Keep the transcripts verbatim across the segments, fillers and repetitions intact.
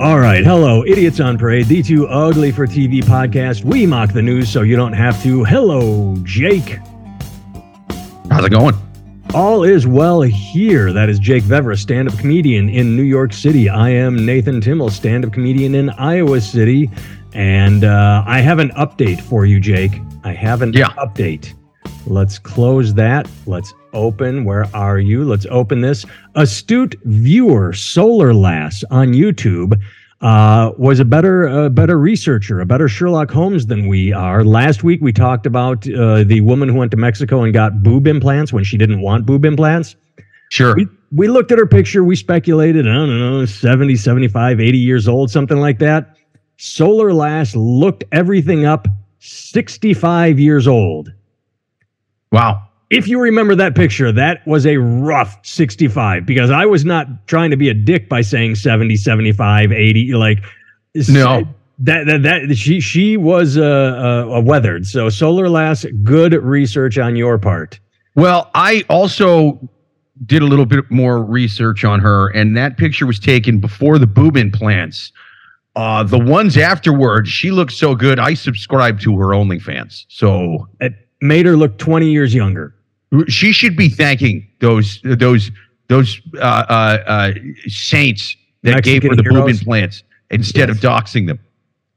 All right. Hello, Idiots on Parade, the Too Ugly for T V podcast. We mock the news so you don't have to. Hello, Jake. How's it going? All is well here. That is Jake Vevra, stand-up comedian in New York City. I am Nathan Timmel, stand-up comedian in Iowa City. And uh, I have an update for you, Jake. I have an yeah. update. Let's close that. Let's open. Where are you? Let's open this. Astute viewer Solarlass on YouTube uh, was a better, uh, better researcher, a better Sherlock Holmes than we are. Last week we talked about uh, the woman who went to Mexico and got boob implants when she didn't want boob implants. Sure. We, we looked at her picture. We speculated, I don't know, seventy, seventy-five, eighty years old, something like that. Solarlass looked everything up, sixty-five years old. Wow. If you remember that picture, that was a rough sixty-five, because I was not trying to be a dick by saying seventy, seventy-five, eighty. Like, no, that, that, that she, she was uh, uh, weathered. So Solarlass, good research on your part. Well, I also did a little bit more research on her, and that picture was taken before the boob implants. Uh, the ones afterwards, she looked so good, I subscribed to her OnlyFans. So it made her look twenty years younger. She should be thanking those those those uh, uh, uh, saints that Mexican gave her the heroes. boob implants instead yes. of doxing them.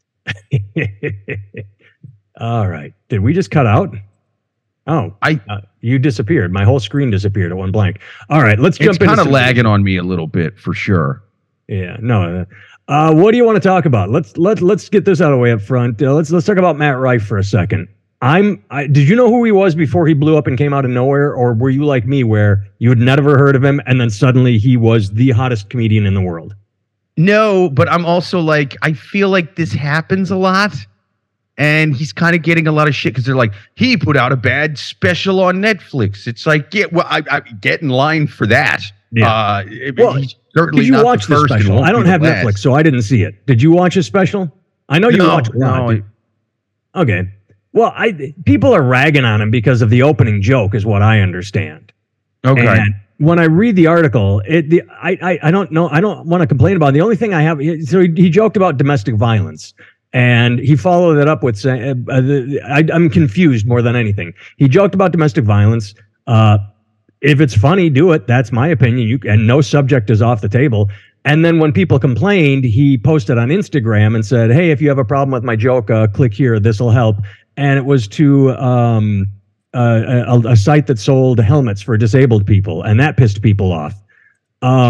All right. Did we just cut out? Oh, I uh, you disappeared. My whole screen disappeared at one blank. All right, let's jump it's into kind of some- lagging on me a little bit for sure. Yeah, no. Uh, what do you want to talk about? Let's let let's get this out of the way up front. Uh, let's let's talk about Matt Rife for a second. I'm. I, did you know who he was before he blew up and came out of nowhere, or were you like me, where you had never heard of him, and then suddenly he was the hottest comedian in the world? No, but I'm also like, I feel like this happens a lot, and he's kind of getting a lot of shit because they're like, he put out a bad special on Netflix. It's like, yeah, well, I, I get in line for that. Yeah. Uh, well, he's certainly did you not watch the the first and special? won't I don't be the have last. Netflix, so I didn't see it. Did you watch his special? I know you No, watched a lot. no. Okay. Well, I people are ragging on him because of the opening joke, is what I understand. Okay. And when I read the article, it the I I, I don't know. I don't want to complain about it. The only thing I have, so he, he joked about domestic violence, and he followed it up with saying, uh, the, I, I'm confused more than anything. He joked about domestic violence. Uh, if it's funny, do it. That's my opinion. You and no subject is off the table. And then when people complained, he posted on Instagram and said, "Hey, if you have a problem with my joke, uh, click here. This will help." And it was to um, uh, a, a site that sold helmets for disabled people, and that pissed people off. Um,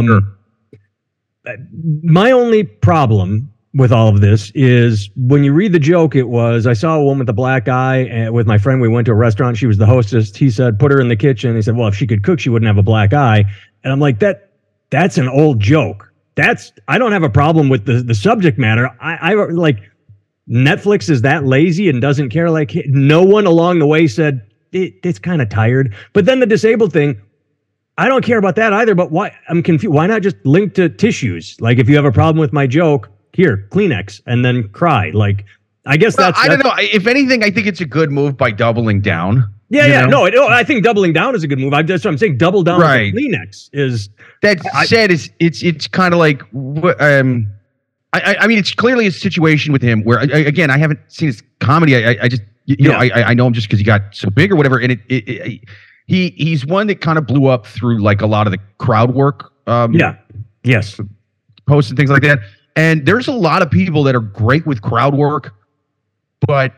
Sure. My only problem with all of this is when you read the joke, it was, I saw a woman with a black eye and with my friend. We went to a restaurant. She was the hostess. He said, put her in the kitchen. He said, well, if she could cook, she wouldn't have a black eye. And I'm like, that that's an old joke. That's I don't have a problem with the, the subject matter. I, I like... Netflix is that lazy and doesn't care. Like, no one along the way said it, it's kind of tired. But then the disabled thing, I don't care about that either. But why? I'm confused. Why not just link to tissues? Like, if you have a problem with my joke, here, Kleenex, and then cry. Like, I guess well, that's. I that's, don't know. If anything, I think it's a good move by doubling down. Yeah, you yeah. know? No, it, no, I think doubling down is a good move. I, that's what I'm saying. Double down Right. with Kleenex is. That I, said, is it's it's kind of like um. I, I mean, it's clearly a situation with him where, I, again, I haven't seen his comedy. I, I just, you Yeah. know, I, I know him just because he got so big or whatever. And it, it, it he he's one that kind of blew up through like a lot of the crowd work. Um, Yeah. Yes. Posts and things like that. And there's a lot of people that are great with crowd work, but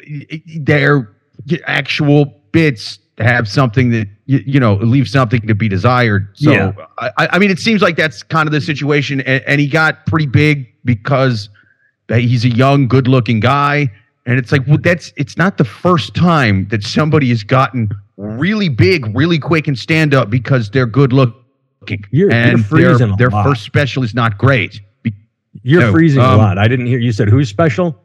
their actual bits have something that, you, you know, leave something to be desired. So, Yeah. I, I mean, it seems like that's kind of the situation. And, and he got pretty big because he's a young, good-looking guy. And it's like, well, that's it's not the first time that somebody has gotten really big, really quick in stand-up because they're good-looking. You're, and you're freezing their, a their lot. first special is not great. Be- You're no, freezing um, a lot. I didn't hear you said who's special?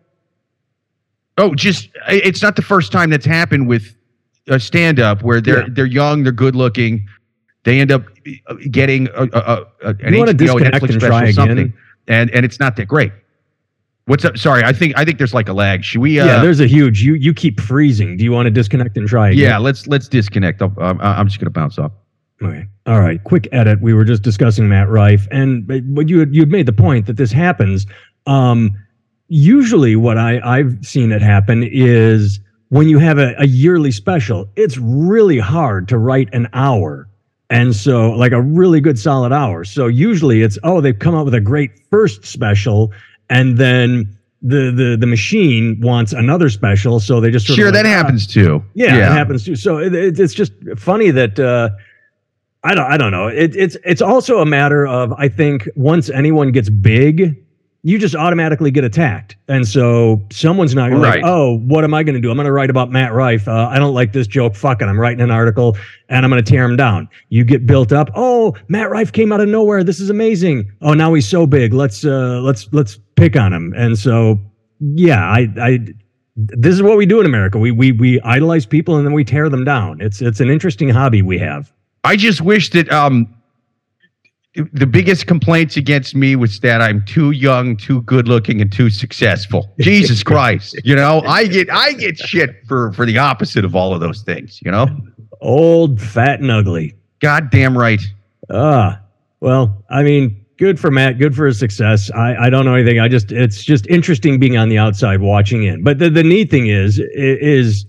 Oh, just it's not the first time that's happened with a stand-up where they're Yeah. they're young, they're good-looking, they end up getting a, a, a, an You want to H B O, disconnect Netflix and special try or something, again? and and it's not that great. What's up? Sorry, I think I think there's like a lag. Should we? Uh, Yeah, there's a huge. You you keep freezing. Do you want to disconnect and try again? yeah, let's let's disconnect. I'll, um, I'm just gonna bounce off. Okay. All right. Quick edit. We were just discussing Matt Rife, and but you had, you had made the point that this happens. Um, usually, what I, I've seen it happen is when you have a, a yearly special, it's really hard to write an hour. And so, like a really good solid hour. So usually it's, oh, they've come up with a great first special, and then the the the machine wants another special. So they just sort sure of like, that ah. happens too. Yeah, yeah, it happens too. So it, it, it's just funny that. Uh, I don't. I don't know. It, it's it's also a matter of, I think, once anyone gets big, you just automatically get attacked, and so someone's not gonna Right. like, oh, what am I going to do? I'm going to write about Matt Rife. Uh, I don't like this joke. Fuck it. I'm writing an article, and I'm going to tear him down. You get built up. Oh, Matt Rife came out of nowhere. This is amazing. Oh, now he's so big. Let's uh, let's let's pick on him. And so, yeah, I I. This is what we do in America. We we we idolize people and then we tear them down. It's it's an interesting hobby we have. I just wish that um, the biggest complaints against me was that I'm too young, too good looking, and too successful. Jesus Christ. You know, I get I get shit for, for the opposite of all of those things, you know? Old, fat, and ugly. Goddamn right. Ah, well, I mean, good for Matt. Good for his success. I, I don't know anything. I just, it's just interesting being on the outside watching in. But the, the neat thing is, is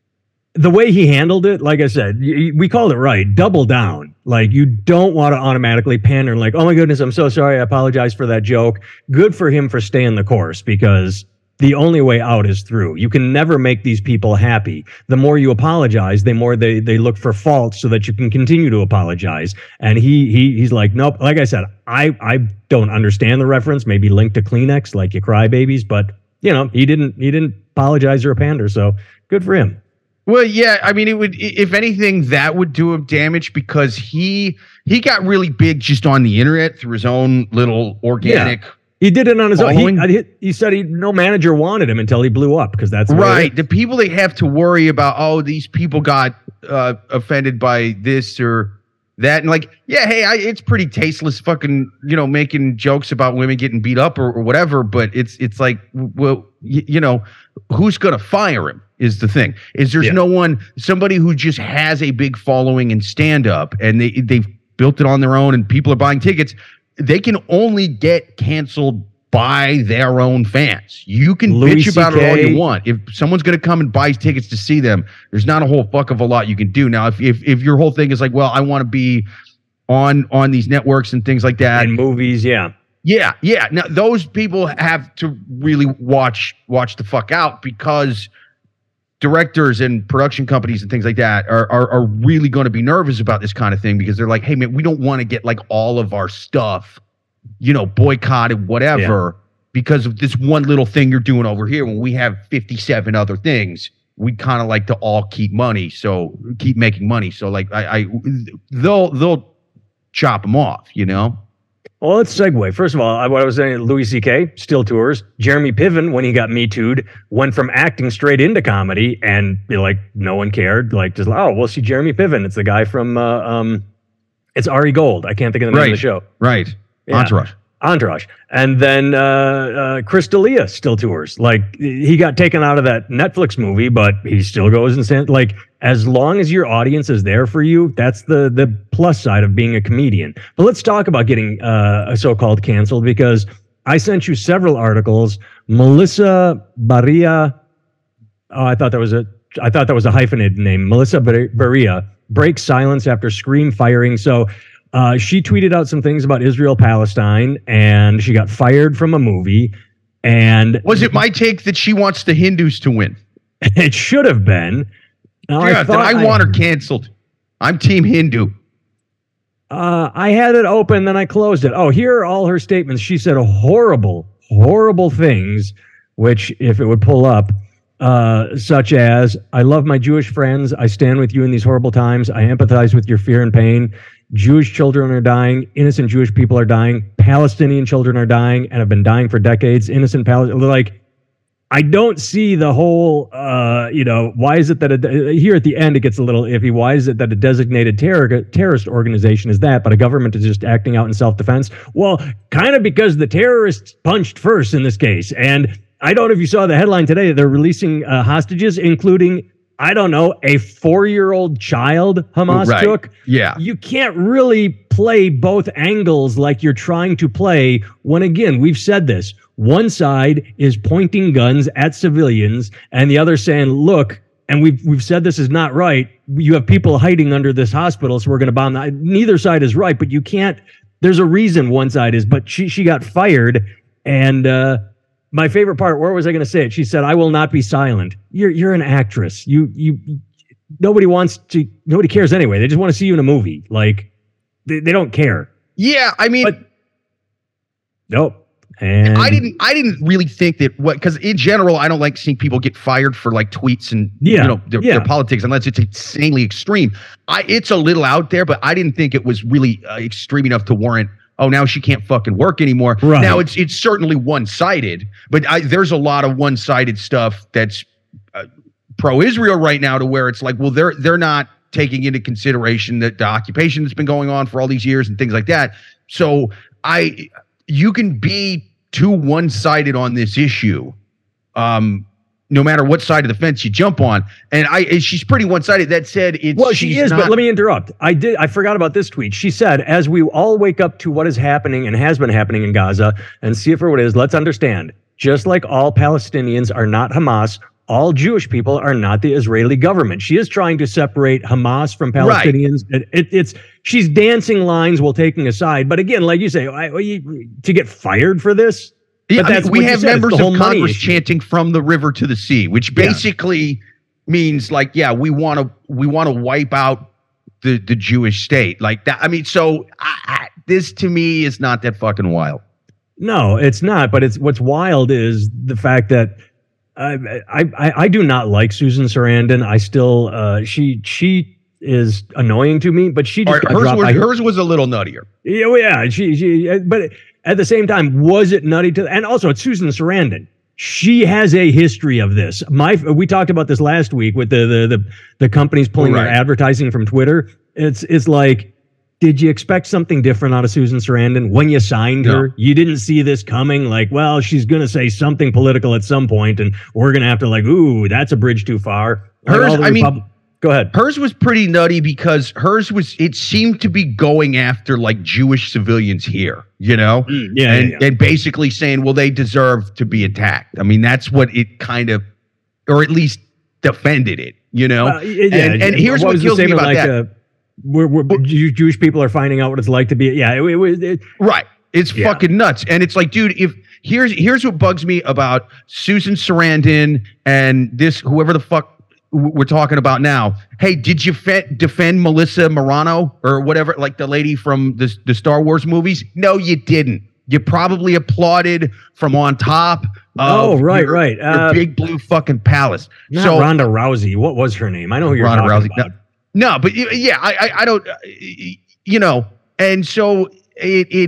the way he handled it. Like I said, y- we called it right. Double down. Like, you don't want to automatically pander and like, oh my goodness, I'm so sorry. I apologize for that joke. Good for him for staying the course, because the only way out is through. You can never make these people happy. The more you apologize, the more they they look for faults so that you can continue to apologize. And he he he's like, nope. Like I said, I I don't understand the reference. Maybe linked to Kleenex, like you cry babies, but you know, he didn't he didn't apologize or pander. So good for him. Well, yeah, I mean, it would, if anything, that would do him damage, because he he got really big just on the internet through his own little organic. Yeah. He did it on his Following? own. He, he, he said he no manager wanted him until he blew up, because that's the way it Right. is. The people they have to worry about, oh, these people got uh, offended by this or that. And like, yeah, hey, I, it's pretty tasteless fucking, you know, making jokes about women getting beat up or, or whatever. But it's it's like, well, y- you know, who's going to fire him is the thing. Is there's Yeah. no one, somebody who just has a big following in stand up and they, they've built it on their own and people are buying tickets. They can only get canceled by their own fans. You can Louis bitch about C K. it all you want. If someone's going to come and buy tickets to see them, there's not a whole fuck of a lot you can do. Now, if if, if your whole thing is like, well, I want to be on on these networks and things like that, And movies, yeah. yeah, yeah. Now those people have to really watch watch the fuck out, because directors and production companies and things like that are are, are really going to be nervous about this kind of thing, because they're like, hey man, we don't want to get like all of our stuff, you know, boycotted, whatever, yeah. because of this one little thing you're doing over here when we have fifty-seven other things. We kind of like to all keep money, so keep making money. So like I, I they'll they'll chop them off, you know. Well, let's segue. First of all, I, what I was saying, Louis C K still tours. Jeremy Piven, when he got Me Too'd, went from acting straight into comedy, and you know, like no one cared. Like just oh, we'll see Jeremy Piven. It's the guy from uh, um, it's Ari Gold. I can't think of the name right. of the show. Right. Yeah. Entourage. Entourage. And then uh, uh, Chris D'Elia still tours. Like, he got taken out of that Netflix movie, but he still goes and stands. Like, as long as your audience is there for you, that's the the plus side of being a comedian. But let's talk about getting uh, so-called canceled, because I sent you several articles. Melissa Barria. Oh, I thought that was a. I thought that was a hyphenated name. Melissa Barria breaks silence after Scream firing. So. Uh, she tweeted out some things about Israel Palestine, and she got fired from a movie. And was it my take that she wants the Hindus to win? It should have been. Now, yeah, I, then I, I want her canceled. I'm Team Hindu. Uh, I had it open, then I closed it. Oh, here are all her statements. She said horrible, horrible things, which, if it would pull up, uh, such as, I love my Jewish friends. I stand with you in these horrible times. I empathize with your fear and pain. Jewish children are dying. Innocent Jewish people are dying. Palestinian children are dying and have been dying for decades. Innocent Palestinians. Like, I don't see the whole, uh, you know, why is it that a, here at the end it gets a little iffy. Why is it that a designated terror, terrorist organization is that, but a government is just acting out in self-defense? Well, kind of because the terrorists punched first in this case. And I don't know if you saw the headline today. They're releasing uh, hostages, including I don't know, a four-year-old child Hamas Right. took. Yeah. You can't really play both angles like you're trying to play when, again, we've said this. One side is pointing guns at civilians and the other saying, look, and we've we've said this is not right. You have people hiding under this hospital, so we're going to bomb that. Neither side is right, but you can't. There's a reason one side is, but she she got fired. And uh, my favorite part, where was I going to say it? She said, I will not be silent. You're you're an actress. You you nobody wants to nobody cares anyway. They just want to see you in a movie. Like they, they don't care. Yeah, I mean, But nope. And I didn't. I didn't really think that what because in general, I don't like seeing people get fired for like tweets and Yeah, you know their, yeah. their politics unless it's insanely extreme. I it's a little out there, but I didn't think it was really uh, extreme enough to warrant. Oh, now she can't fucking work anymore. Right. Now it's it's certainly one sided, but I, there's a lot of one sided stuff that's uh, pro Israel right now to where it's like, well, they're they're not taking into consideration that the occupation that's been going on for all these years and things like that. So I. You can be too one-sided on this issue, um, no matter what side of the fence you jump on. And I, and she's pretty one-sided. That said, it's well, she she's is, not, but let me interrupt. I did. I forgot about this tweet. She said, "As we all wake up to what is happening and has been happening in Gaza and see it for what it is, let's understand. Just like all Palestinians are not Hamas, all Jewish people are not the Israeli government." She is trying to separate Hamas from Palestinians. Right. It, it, it's she's dancing lines while taking a side. But again, like you say, I, you, to get fired for this. Yeah, but I that's mean, we what you have said, members it's the of whole money Congress issue. chanting "from the river to the sea," which basically Yeah. means like, yeah, we want to we want to wipe out the the Jewish state like that. I mean, so I, I, this to me is not that fucking wild. No, it's not. But it's what's wild is the fact that I I I do not like Susan Sarandon. I still uh, she she is annoying to me. But she just All right, got hers dropped. was I- hers was a little nuttier. Yeah, well, yeah, she, she, but at the same time, was it nutty to? And also, it's Susan Sarandon. She has a history of this. My, we talked about this last week with the the the, the companies pulling Right. their advertising from Twitter. It's it's like, did you expect something different out of Susan Sarandon when you signed her? No. You didn't see this coming. Like, well, she's gonna say something political at some point, and we're gonna have to like, ooh, that's a bridge too far. Like Hers, all the I mean- Repub- go ahead. Hers was pretty nutty because hers was, it seemed to be going after like Jewish civilians here, you know? Mm, yeah, and, yeah, yeah. and basically saying, well, they deserve to be attacked. I mean, that's what it kind of, or at least defended it, you know? Uh, yeah, and, and here's what, was the kills me statement about like, that. Uh, we're, we're, Jew- Jewish people are finding out what it's like to be. Yeah, it, it was. It, Right. It's Yeah. fucking nuts. And it's like, dude, if here's here's what bugs me about Susan Sarandon and this whoever the fuck w- we're talking about now. Hey, did you fe- defend Melissa Morano or whatever, like the lady from the, the Star Wars movies? No, you didn't. You probably applauded from on top. Oh, of right, your, right. Your Uh, big blue fucking palace. not so Ronda Rousey. What was her name? I know who you're Ronda talking Rousey. about. No, no, but y- yeah, I, I, I don't, uh, y- you know, and so it, it,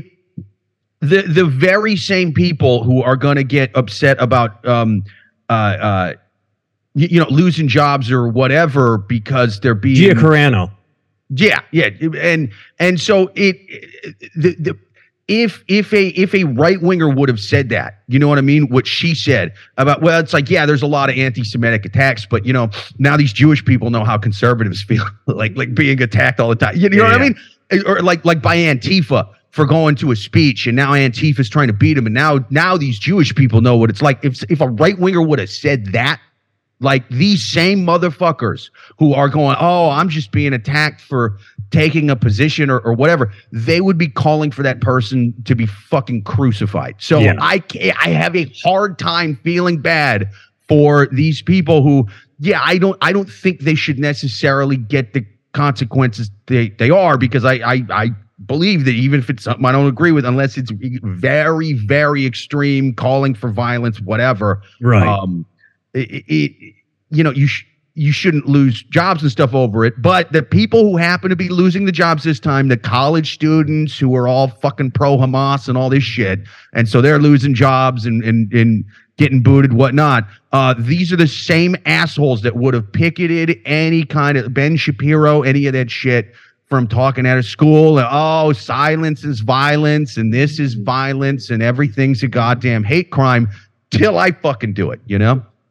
the, the very same people who are going to get upset about, um, uh, uh, you, you know, losing jobs or whatever because they're being, Gia Carano. yeah, yeah, and and so it, it the, the if if a if a right winger would have said that, you know what I mean? What she said about, well, it's like, yeah, there's a lot of anti-Semitic attacks, but you know, now these Jewish people know how conservatives feel, like like being attacked all the time. You, you know Yeah, what yeah. I mean? Or like like by Antifa for going to a speech, and now Antifa's trying to beat them, and now now these Jewish people know what it's like. If if a right winger would have said that. Like these same motherfuckers who are going, oh, I'm just being attacked for taking a position or, or whatever, they would be calling for that person to be fucking crucified. So Yeah. I can't, I have a hard time feeling bad for these people who, yeah, I don't I don't think they should necessarily get the consequences they, they are, because I, I I believe that even if it's something I don't agree with, unless it's very, very extreme, calling for violence, whatever. Right. Um, It, it, you know, you sh- you shouldn't lose jobs and stuff over it. But the people who happen to be losing the jobs this time, the college students who are all fucking pro Hamas and all this shit, and so they're losing jobs and and and getting booted, whatnot. Uh, these are the same assholes that would have picketed any kind of Ben Shapiro, any of that shit from talking at a school. And, oh, silence is violence, and this is violence, and everything's a goddamn hate crime. Till I fucking do it, you know.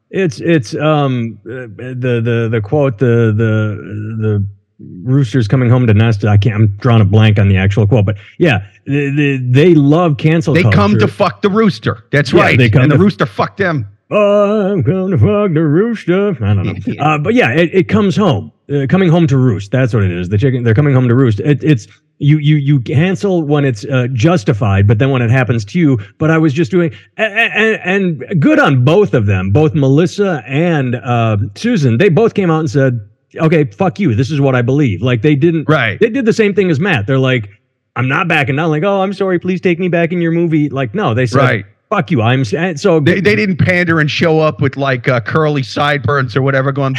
It's it's um the the the quote the the the roosters coming home to nest. I can't. I'm drawing a blank on the actual quote, but yeah, they they, they love cancel They culture. come to fuck the rooster. That's Yeah, right. they come and to- the rooster fucked them. Oh, I'm going to fuck the rooster. I don't know. Uh, but yeah, it, it comes home. Uh, coming home to roost. That's what it is. The chicken, they're coming home to roost. It, it's you you you cancel when it's uh, justified, but then when it happens to you. But I was just doing and, and, and good on both of them, both Melissa and uh, Susan. They both came out and said, "Okay, fuck you. This is what I believe." Like they didn't. Right. They did the same thing as Matt. They're like, "I'm not backing down." Like, "Oh, I'm sorry. Please take me back in your movie." Like, no, they said. Right. Fuck you. I'm so They, they didn't pander and show up with like uh, curly sideburns or whatever going,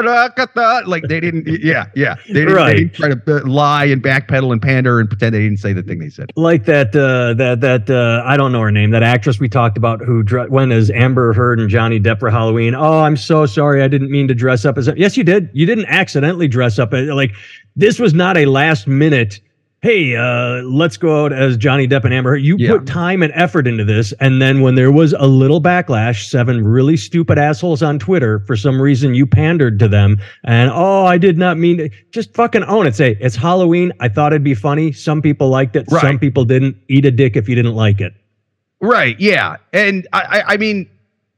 like they didn't. Yeah. Yeah. They didn't, Right. they didn't try to uh, lie and backpedal and pander and pretend they didn't say the thing they said. like that uh that that uh I don't know her name, that actress we talked about who dre- went as Amber Heard and Johnny Depp for Halloween. "Oh, I'm so sorry, I didn't mean to dress up as a-" Yes, you did. You didn't accidentally dress up as, like, this was not a last minute, hey, uh let's go out as Johnny Depp and Amber Heard. You Yeah. put time and effort into this, and then when there was a little backlash, seven really stupid assholes on Twitter, for some reason you pandered to them, and "Oh, I did not mean to." Just fucking own it. Say, "It's Halloween. I thought it'd be funny. Some people liked it. Right. Some people didn't. Eat a dick if you didn't like it." Right. Yeah. And I, I, I mean,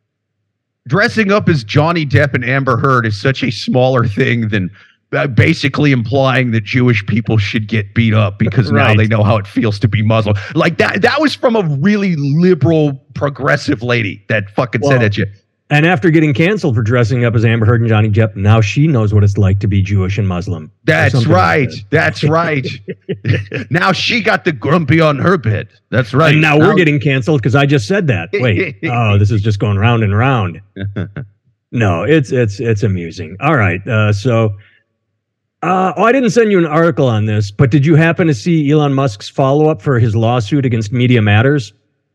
dressing up as Johnny Depp and Amber Heard is such a smaller thing than uh, basically implying that Jewish people should get beat up because now Right. they know how it feels to be Muslim. Like that, that was from a really liberal, progressive lady that fucking Well, said that shit. And after getting canceled for dressing up as Amber Heard and Johnny Depp, now she knows what it's like to be Jewish and Muslim. Or That's something like right. that. That's right. Now she got the grumpy on her bed. That's right. And now we're getting canceled because I just said that. Wait, oh, this is just going round and round. No, it's it's it's amusing. All right, uh, so uh, oh, I didn't send you an article on this, but did you happen to see Elon Musk's follow up for his lawsuit against Media Matters?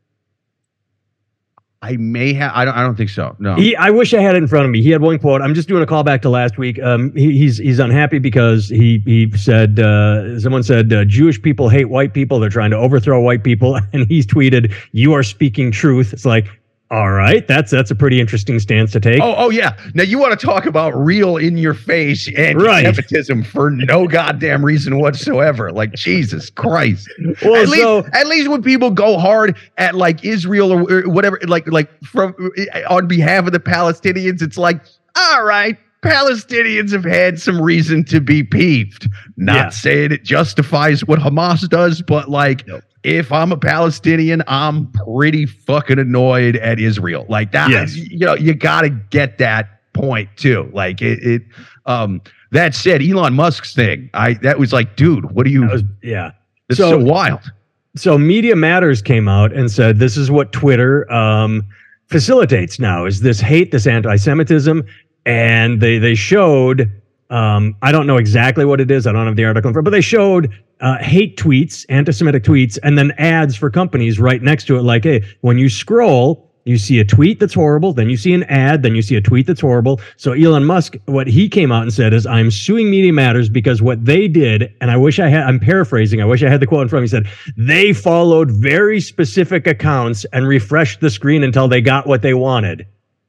I may have. I don't. I don't think so. No. He, I wish I had it in front of me. He had one quote. I'm just doing a callback to last week. Um, he, he's he's unhappy because he he said uh, someone said uh, Jewish people hate white people. They're trying to overthrow white people, and he's tweeted, "You are speaking truth." It's like, all right, that's that's a pretty interesting stance to take. Oh, oh yeah. Now you want to talk about real in your face Right. anti-Semitism for no goddamn reason whatsoever. Like Jesus Christ. Well, at least, so- at least when people go hard at like Israel or, or whatever, like like from on behalf of the Palestinians, it's like, all right, Palestinians have had some reason to be peeved. Not Yeah. saying it justifies what Hamas does, but like. Nope. If I'm a Palestinian, I'm pretty fucking annoyed at Israel. Like that, Yes. you know, you got to get that point too. Like it, it, um, that said, Elon Musk's thing, I, that was like, dude, what are you, That was- yeah. this so- is so wild. So Media Matters came out and said this is what Twitter um, facilitates now, is this hate, this anti-Semitism, and they they showed um, I don't know exactly what it is. I don't have the article in front, but they showed uh, hate tweets, anti-Semitic tweets, and then ads for companies right next to it. Like, hey, when you scroll, you see a tweet that's horrible, then you see an ad, then you see a tweet that's horrible. So Elon Musk, what he came out and said is, I'm suing Media Matters because what they did, and I wish I had, I'm paraphrasing, I wish I had the quote in front of me, he said, they followed very specific accounts and refreshed the screen until they got what they wanted.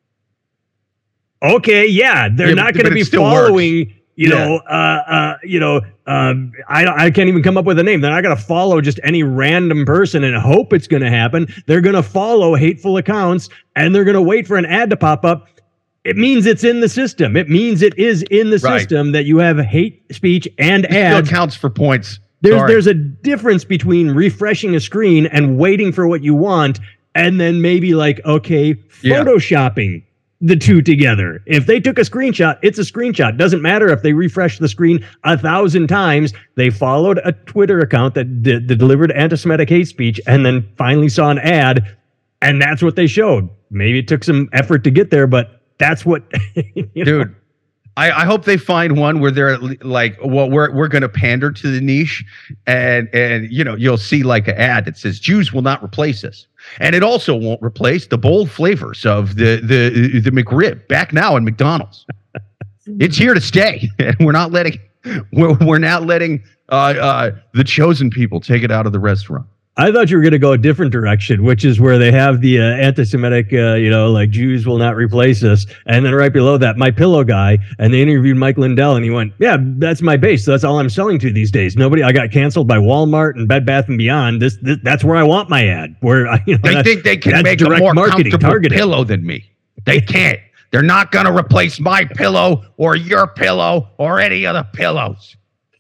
Okay, yeah, they're Yeah, not but going to it be still works. following, you Yeah. know, uh, uh, you know, um, I I can't even come up with a name. They're not going to follow just any random person and hope it's going to happen. They're going to follow hateful accounts and they're going to wait for an ad to pop up. It means it's in the system. It means it is in the Right. system that you have hate speech and It still ads. counts for points. There's Sorry. there's a difference between refreshing a screen and waiting for what you want, and then maybe like, okay, Yeah. photoshopping the two together. If they took a screenshot, it's a screenshot. Doesn't matter if they refresh the screen a thousand times. They followed a Twitter account that, d- that delivered anti-Semitic hate speech and then finally saw an ad, and that's what they showed. Maybe it took some effort to get there, but that's what, you know. Dude, I, I hope they find one where they're like, well, we're we're going to pander to the niche, and and you know you'll see like an ad that says Jews will not replace us, and it also won't replace the bold flavors of the the the McRib back now in McDonald's. It's here to stay, and we're not letting we're we're not letting uh, uh, the chosen people take it out of the restaurant. I thought you were going to go a different direction, which is where they have the uh, anti-Semitic, uh, you know, like Jews will not replace us. And then right below that, My Pillow guy. And they interviewed Mike Lindell and he went, yeah, that's my base. So that's all I'm selling to these days. Nobody, I got canceled by Walmart and Bed Bath and Beyond. This, this that's where I want my ad. Where I, you know, They think they can make a more comfortable targeted. pillow than me. They can't. They're not going to replace My Pillow or your pillow or any other pillows.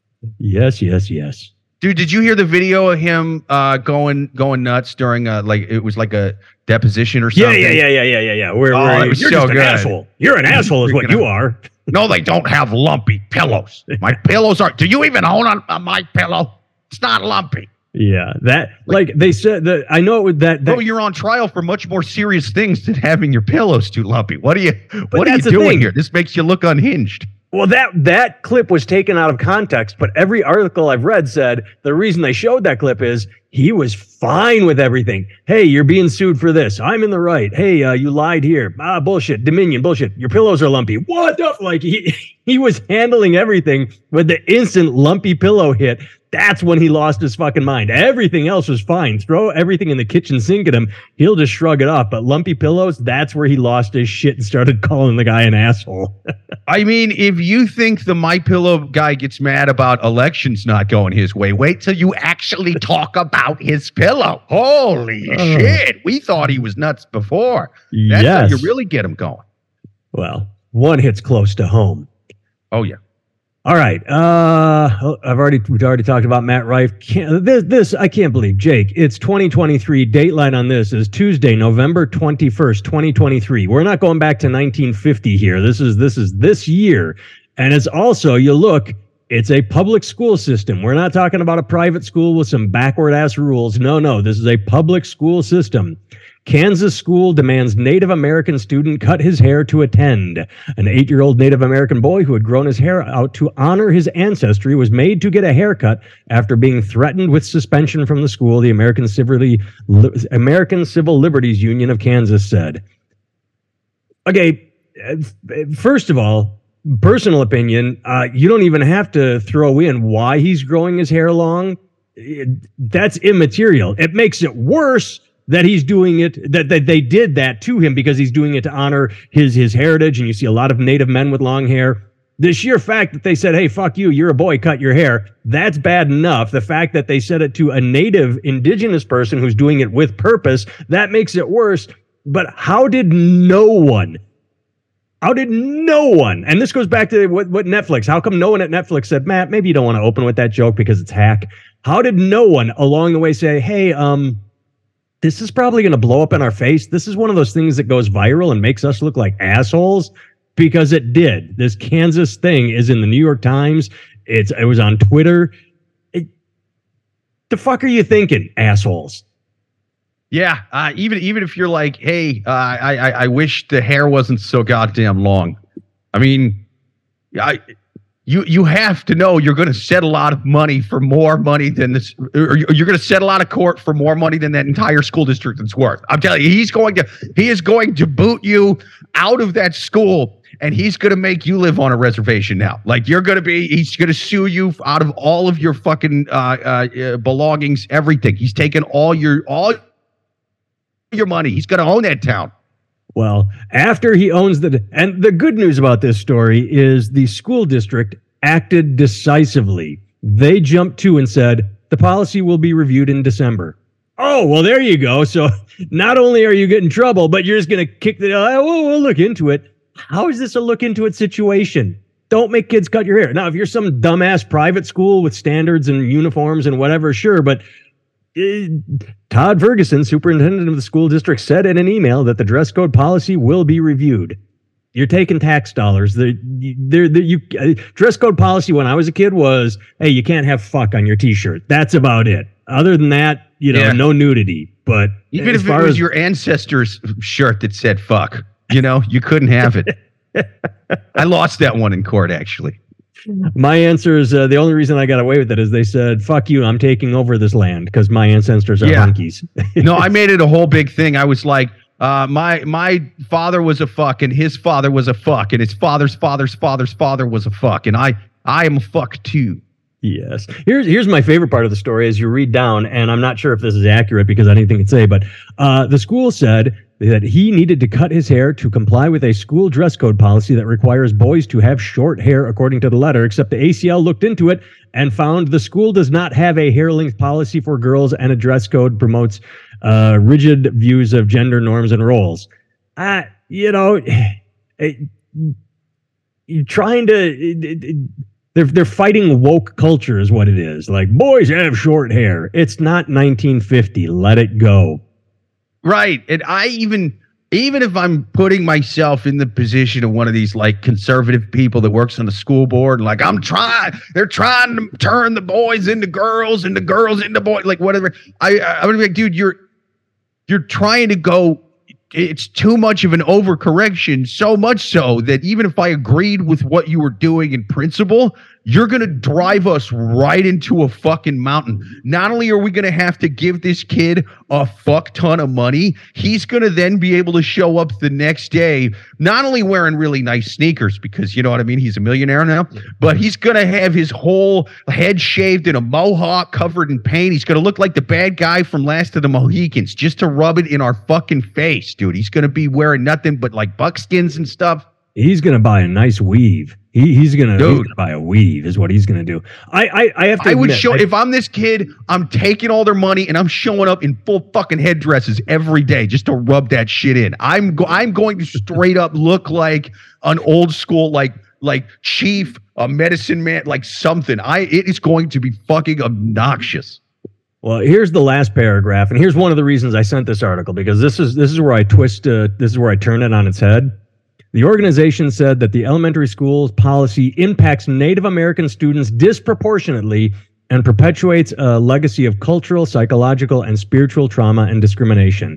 Yes, yes, yes. Dude, did you hear the video of him uh, going going nuts during a, like it was like a deposition or something? Yeah, yeah, yeah, yeah, yeah, yeah. Where, oh, where it was you're so just an good. asshole. You're an asshole is what you are. No, they don't have lumpy pillows. My pillows are. Do you even own a, a My Pillow? It's not lumpy. Yeah, that like, like they said that. I know it, that. that bro, you're on trial for much more serious things than having your pillows too lumpy. What are you? What are you the doing thing. here? This makes you look unhinged. Well, that that clip was taken out of context, but every article I've read said the reason they showed that clip is he was fine with everything. Hey, you're being sued for this. I'm in the right. Hey, uh, you lied here. Ah, bullshit. Dominion, bullshit. Your pillows are lumpy. What the f-? Like he he was handling everything with the instant lumpy pillow hit. That's when he lost his fucking mind. Everything else was fine. Throw everything in the kitchen sink at him. He'll just shrug it off. But lumpy pillows, that's where he lost his shit and started calling the guy an asshole. I mean, if you think the My Pillow guy gets mad about elections not going his way, wait till you actually talk about his pillow. Holy uh, shit. We thought he was nuts before. That's yes. how you really get him going. Well, one hits close to home. Oh, yeah. All right. Uh, I've already we've already talked about Matt Rife. Can't, this this I can't believe, Jake. It's twenty twenty-three. Dateline on this is Tuesday, November twenty-first, twenty twenty-three. We're not going back to nineteen fifty here. This is this is this year, and it's also you look. It's a public school system. We're not talking about a private school with some backward ass rules. No, no. This is a public school system. Kansas school demands Native American student cut his hair to attend. An eight-year-old Native American boy who had grown his hair out to honor his ancestry was made to get a haircut after being threatened with suspension from the school, the American Civil, American Civil Liberties Union of Kansas said. Okay, first of all, personal opinion, uh, you don't even have to throw in why he's growing his hair long. It, that's immaterial. It makes it worse that he's doing it, that, that they did that to him because he's doing it to honor his his heritage. And you see a lot of Native men with long hair. The sheer fact that they said, hey, fuck you, you're a boy, cut your hair, that's bad enough. The fact that they said it to a Native indigenous person who's doing it with purpose, that makes it worse. But how did no one, how did no one, and this goes back to what, what Netflix, how come no one at Netflix said, Matt, maybe you don't want to open with that joke because it's hack. How did no one along the way say, hey, um, this is probably going to blow up in our face. This is one of those things that goes viral and makes us look like assholes, because it did. This Kansas thing is in the New York Times. It's it was on Twitter. It, the fuck are you thinking, assholes? Yeah, uh, even even if you're like, hey, uh, I, I I wish the hair wasn't so goddamn long. I mean, I. You you have to know you're going to set a lot of money for more money than this, or you're going to settle out of court for more money than that entire school district is worth. I'm telling you, he's going to he is going to boot you out of that school, and he's going to make you live on a reservation now. Like you're going to be, he's going to sue you out of all of your fucking uh, uh, belongings, everything. He's taken all your all your money. He's going to own that town. Well, after he owns the, and the good news about this story is the school district acted decisively. They jumped to and said, the policy will be reviewed in December. Oh, well, there you go. So not only are you getting in trouble, but you're just going to kick the, oh, we'll look into it. How is this a look into it situation? Don't make kids cut your hair. Now, if you're some dumbass private school with standards and uniforms and whatever, sure, but Uh, Todd Ferguson, superintendent of the school district, said in an email that the dress code policy will be reviewed. You're taking tax dollars. The, the, the, you, uh, dress code policy when I was a kid was, hey, you can't have fuck on your T-shirt. That's about it. Other than that, you know, yeah. no nudity. But even if it was as, your ancestors' shirt that said fuck, you know, you couldn't have it. I lost that one in court, actually. My answer is uh, the only reason I got away with it is they said, fuck you, I'm taking over this land because my ancestors are yeah. hunkies. No, I made it a whole big thing. I was like, uh, my my father was a fuck and his father was a fuck and his father's father's father's father was a fuck. And I, I am a fuck too. Yes. Here's here's my favorite part of the story as you read down, and I'm not sure if this is accurate because anything could say, but uh, the school said that he needed to cut his hair to comply with a school dress code policy that requires boys to have short hair according to the letter, except the A C L looked into it and found the school does not have a hair length policy for girls, and a dress code promotes uh, rigid views of gender norms and roles. Uh, you know, it, you're trying to... It, it, They're they're fighting woke culture is what it is. Like, boys have short hair. It's not nineteen fifty. Let it go. Right. And I even even if I'm putting myself in the position of one of these like conservative people that works on the school board, like I'm trying, they're trying to turn the boys into girls and the girls into boys, like whatever. I I'm gonna be like, dude, you're you're trying to go. It's too much of an overcorrection, so much so that even if I agreed with what you were doing in principle, you're going to drive us right into a fucking mountain. Not only are we going to have to give this kid a fuck ton of money, he's going to then be able to show up the next day, not only wearing really nice sneakers, because you know what I mean, he's a millionaire now, but he's going to have his whole head shaved in a mohawk covered in paint. He's going to look like the bad guy from Last of the Mohicans just to rub it in our fucking face, dude. He's going to be wearing nothing but like buckskins and stuff. He's going to buy a nice weave. He, he's going to buy a weave is what he's going to do. I, I, I have to I would admit, show, I, if I'm this kid, I'm taking all their money and I'm showing up in full fucking headdresses every day just to rub that shit in. I'm go, I'm going to straight up look like an old school, like, like chief, a medicine man, like something. I, it is going to be fucking obnoxious. Well, here's the last paragraph. And here's one of the reasons I sent this article, because this is, this is where I twist, uh, this is where I turn it on its head. The organization said that the elementary school's policy impacts Native American students disproportionately and perpetuates a legacy of cultural, psychological, and spiritual trauma and discrimination.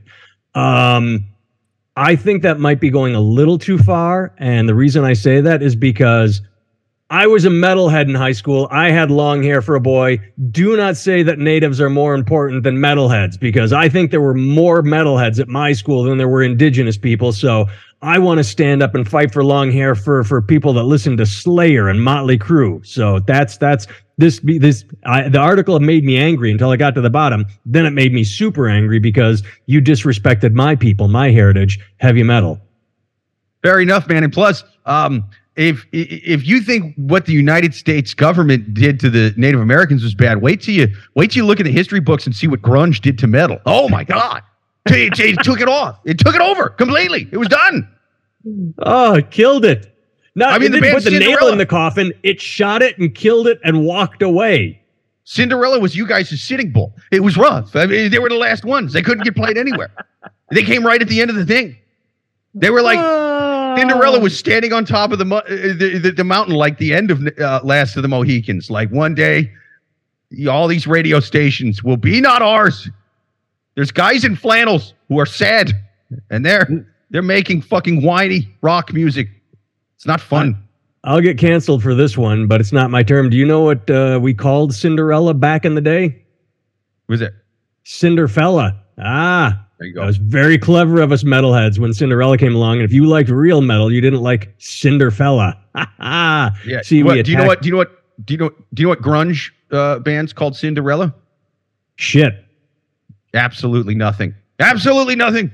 Um, I think that might be going a little too far. And the reason I say that is because I was a metalhead in high school. I had long hair for a boy. Do not say that natives are more important than metalheads, because I think there were more metalheads at my school than there were indigenous people. So I want to stand up and fight for long hair for, for people that listen to Slayer and Motley Crue. So that's, that's this, this, I, the article made me angry until I got to the bottom. Then it made me super angry because you disrespected my people, my heritage, heavy metal. Fair enough, man. And plus, um, if, if you think what the United States government did to the Native Americans was bad, wait till you, wait till you look in the history books and see what grunge did to metal. Oh my God. It, it took it off. It took it over completely. It was done. Oh, it killed it. No, I mean, it the didn't put the Cinderella. nail in the coffin. It shot it and killed it and walked away. Cinderella was you guys' sitting bull. It was rough. I mean, they were the last ones. They couldn't get played anywhere. They came right at the end of the thing. They were like, oh. Cinderella was standing on top of the, uh, the, the, the mountain like the end of uh, Last of the Mohicans. Like one day, all these radio stations will be not ours. There's guys in flannels who are sad, and they're they're making fucking whiny rock music. It's not fun. I'll get canceled for this one, but it's not my term. Do you know what uh, we called Cinderella back in the day? What was it? Cinderfella. Ah, there you go. That was very clever of us metalheads when Cinderella came along. And if you liked real metal, you didn't like Cinderfella. Yeah. See, what, we do you know what? Do you know what? Do you know? Do you know what grunge uh, bands called Cinderella? Shit. Absolutely nothing. Absolutely nothing.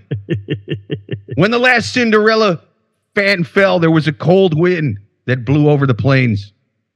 When the last Cinderella fan fell, there was a cold wind that blew over the plains.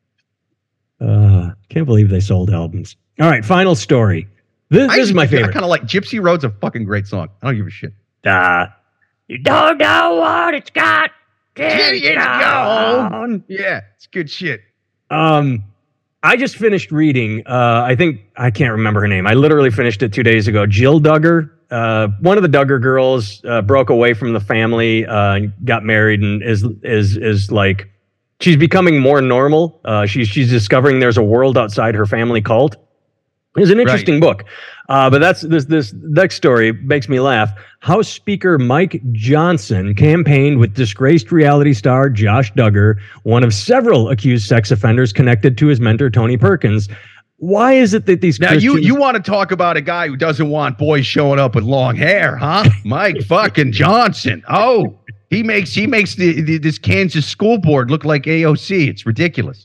Uh, can't believe they sold albums. All right, final story. This, this is my favorite. I kind of like Gypsy Road's a fucking great song. I don't give a shit. Uh, you don't know what it's got. Get it on. Yeah, it's good shit. Um, I just finished reading, uh, I think, I can't remember her name. I literally finished it two days ago. Jill Duggar, uh, one of the Duggar girls, uh, broke away from the family, uh, got married, and is, is, is like, she's becoming more normal. Uh, she's, she's discovering there's a world outside her family cult. It's an interesting right. book. Uh, but that's this, this next story makes me laugh. House Speaker Mike Johnson campaigned with disgraced reality star Josh Duggar, one of several accused sex offenders connected to his mentor, Tony Perkins. Why is it that these now Christians- you you want to talk about a guy who doesn't want boys showing up with long hair, huh? Mike fucking Johnson. Oh, he makes he makes the, the this Kansas school board look like A O C. It's ridiculous.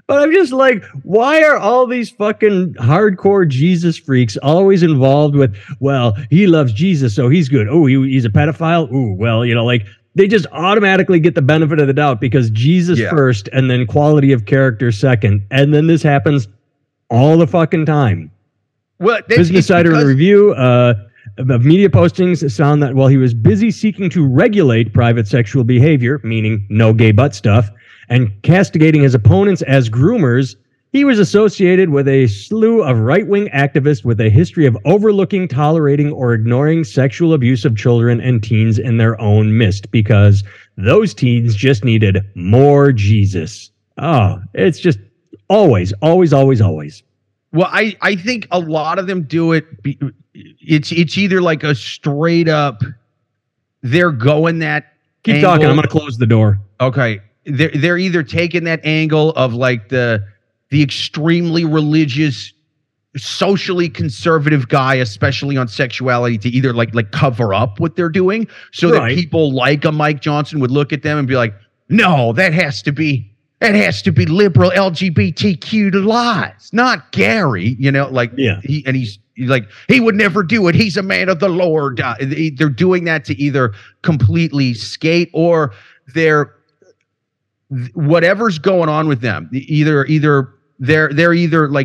But I'm just like, why are all these fucking hardcore Jesus freaks always involved with, well, he loves Jesus, so he's good. Oh, he, he's a pedophile. Ooh, well, you know, like they just automatically get the benefit of the doubt because Jesus yeah. first and then quality of character second. And then this happens all the fucking time. Well, Business Insider because- Review uh, of media postings found that while he was busy seeking to regulate private sexual behavior, meaning no gay butt stuff, and castigating his opponents as groomers, he was associated with a slew of right-wing activists with a history of overlooking, tolerating, or ignoring sexual abuse of children and teens in their own midst because those teens just needed more Jesus. Oh, it's just always, always, always, always. Well, I, I think a lot of them do it. Be, it's it's either like a straight up, they're going that Keep angle. talking. I'm going to close the door. Okay. They're, they're either taking that angle of like the the extremely religious, socially conservative guy, especially on sexuality, to either like like cover up what they're doing so right. that people like a Mike Johnson would look at them and be like, no, that has to be that has to be liberal L G B T Q lies, not Gary, you know, like yeah. he and he's, he's like, he would never do it. He's a man of the Lord. Uh, they, they're doing that to either completely skate or they're whatever's going on with them, either either they're they're either like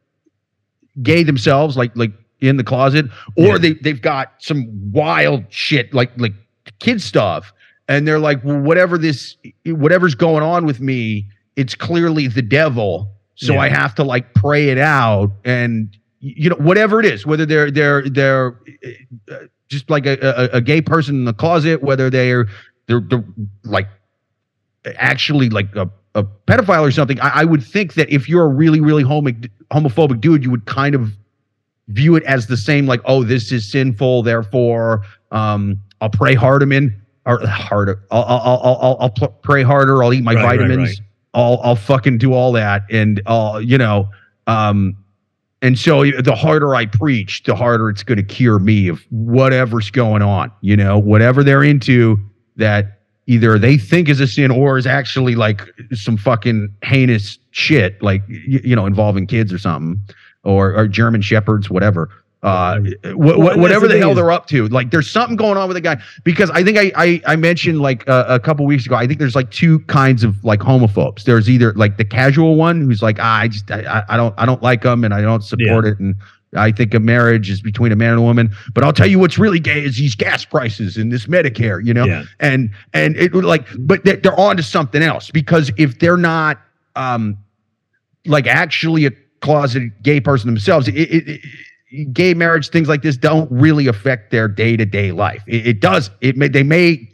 gay themselves, like like in the closet, or yeah. they they've got some wild shit like like kid stuff, and they're like, well, whatever this whatever's going on with me, it's clearly the devil, so yeah. I have to like pray it out, and you know whatever it is, whether they're they're they're uh, just like a, a a gay person in the closet, whether they're they're, they're like. actually like a, a pedophile or something, I, I would think that if you're a really, really homo- homophobic dude, you would kind of view it as the same, like, oh, this is sinful, therefore um, I'll pray harder, or harder. I'll I'll I'll I'll, I'll pl- pray harder. I'll eat my right, vitamins. Right, right. I'll I'll fucking do all that, and I'll you know, um, and so the harder I preach, the harder it's going to cure me of whatever's going on. You know, whatever they're into that. Either they think is a sin or is actually like some fucking heinous shit, like, you, you know, involving kids or something, or, or German shepherds, whatever, uh, wh- well, whatever the, the hell is- they're up to. Like, there's something going on with the guy, because I think I I, I mentioned like uh, a couple weeks ago, I think there's like two kinds of like homophobes. There's either like the casual one who's like, ah, I just I, I don't I don't like them and I don't support yeah. it, and I think a marriage is between a man and a woman, but I'll tell you what's really gay is these gas prices and this Medicare, you know, yeah. and and it would like, but they're, they're on to something else, because if they're not um like actually a closeted gay person themselves, it, it, it, gay marriage, things like this don't really affect their day to day life. It, it does. It may they may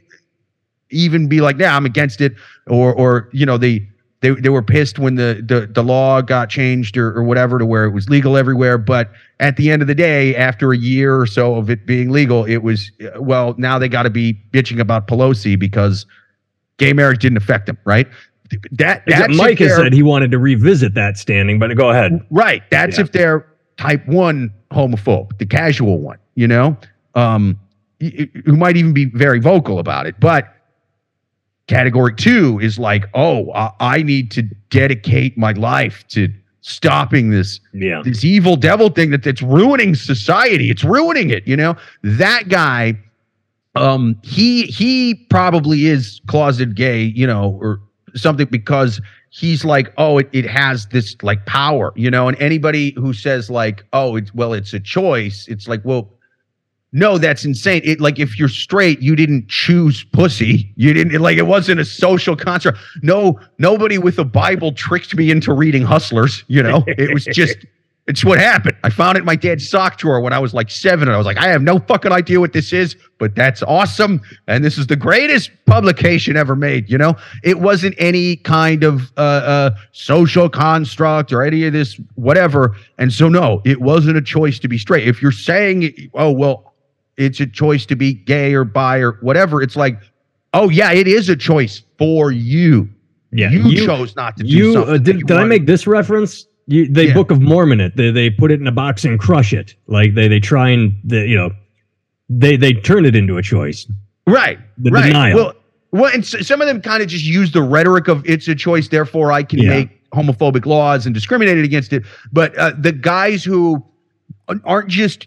even be like, yeah, I'm against it, or or you know they. They they were pissed when the, the, the law got changed or, or whatever to where it was legal everywhere. But at the end of the day, after a year or so of it being legal, it was, well, now they got to be bitching about Pelosi because gay marriage didn't affect them, right? That that's Mike has said he wanted to revisit that standing, but go ahead. Right. That's yeah. if they're type one homophobe, the casual one, you know, um, who might even be very vocal about it. But category two is like, oh, uh, I need to dedicate my life to stopping this, yeah. this evil devil thing that, that's ruining society. It's ruining it, you know? That guy, um, he he probably is closeted gay, you know, or something, because he's like, oh, it, it has this like power, you know? And anybody who says like, oh, it's well, it's a choice, it's like, well, no, that's insane. It like, if you're straight, you didn't choose pussy. You didn't like, it wasn't a social construct. No, nobody with a Bible tricked me into reading Hustlers. You know, it was just, it's what happened. I found it in my dad's sock drawer when I was like seven, and I was like, I have no fucking idea what this is, but that's awesome. And this is the greatest publication ever made. You know, it wasn't any kind of uh, uh, social construct or any of this, whatever. And so, no, it wasn't a choice to be straight. If you're saying, oh, well, it's a choice to be gay or bi or whatever, it's like, oh yeah, it is a choice for you. Yeah, you, you chose not to do you, something. Uh, did you did I make this reference? You, they yeah. Book of Mormon it. They they put it in a box and crush it. Like they they try and the, you know, they they turn it into a choice. Right. The right. denial. Well, Well, and s- some of them kind of just use the rhetoric of it's a choice, therefore I can Yeah. make homophobic laws and discriminated against it. But uh, the guys who aren't just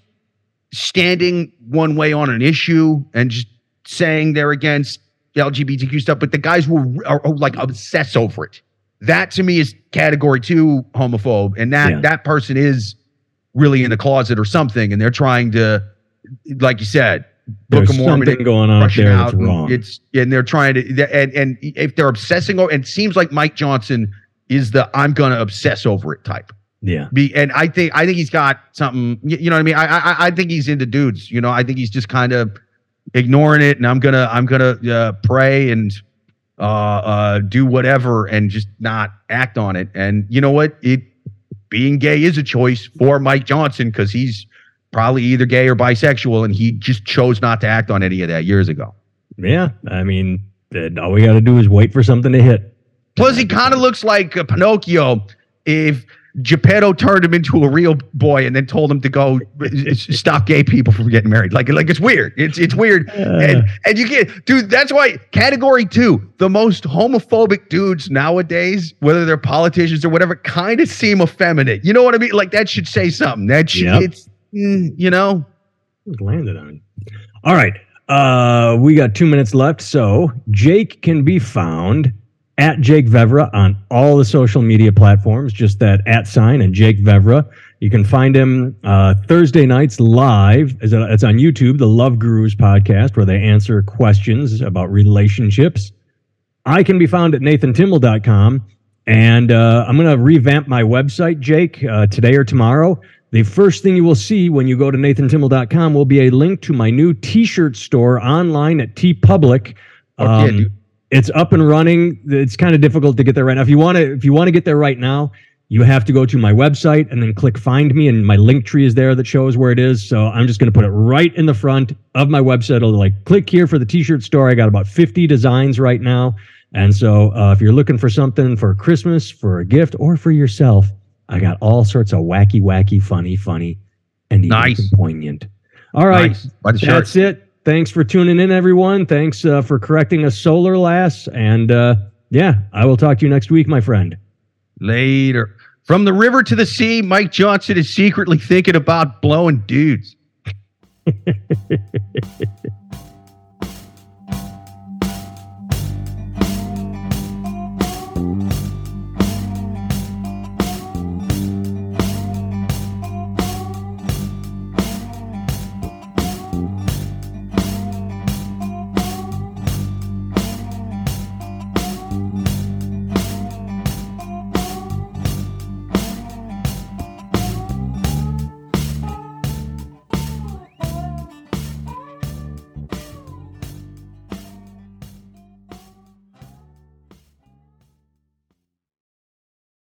standing one way on an issue and just saying they're against L G B T Q stuff, but the guys who are, are, are like obsess over it, that to me is category two homophobe. And that, Yeah. that person is really in the closet or something. And they're trying to, like you said, Book There's of Mormon, something going on up rushing there out, that's and wrong. It's and they're trying to and and if they're obsessing over, and it seems like Mike Johnson is the I'm gonna obsess over it type. Yeah. Be and I think I think he's got something. You, you know what I mean? I I I think he's into dudes. You know, I think he's just kind of ignoring it, and I'm gonna I'm gonna uh, pray and uh uh do whatever and just not act on it. And you know what? It being gay is a choice for Mike Johnson because he's probably either gay or bisexual, and he just chose not to act on any of that years ago. Yeah. I mean, that all we got to do is wait for something to hit. Plus, he kind of looks like uh, Pinocchio if Geppetto turned him into a real boy and then told him to go s- stop gay people from getting married. Like, like it's weird. It's it's weird. Uh. And and you get, dude, that's why category two, the most homophobic dudes nowadays, whether they're politicians or whatever, kind of seem effeminate. You know what I mean? Like that should say something. That should, Yep. it's, mm, you know. Landed on. All right. Uh, we got two minutes left. So Jake can be found at Jake Vevra on all the social media platforms, just that at sign and Jake Vevra. You can find him uh, Thursday nights live. It's on YouTube, the Love Gurus podcast, where they answer questions about relationships. I can be found at nathan timmel dot com. And uh, I'm going to revamp my website, Jake, uh, today or tomorrow. The first thing you will see when you go to nathan timmel dot com will be a link to my new t-shirt store online at TeePublic. Fuck yeah, Um, dude. it's up and running. It's kind of difficult to get there right now. If you want to, if you want to get there right now, you have to go to my website and then click find me, and my link tree is there that shows where it is. So I'm just going to put it right in the front of my website. It'll like click here for the t-shirt store. I got about fifty designs right now. And so uh, if you're looking for something for Christmas, for a gift, or for yourself, I got all sorts of wacky, wacky, funny, funny, and even Nice. poignant. All right. Nice. Buy the shirt. That's it. Thanks for tuning in, everyone. Thanks uh, for correcting us, Solar Lass. And uh, yeah, I will talk to you next week, my friend. Later. From the river to the sea, Mike Johnson is secretly thinking about blowing dudes.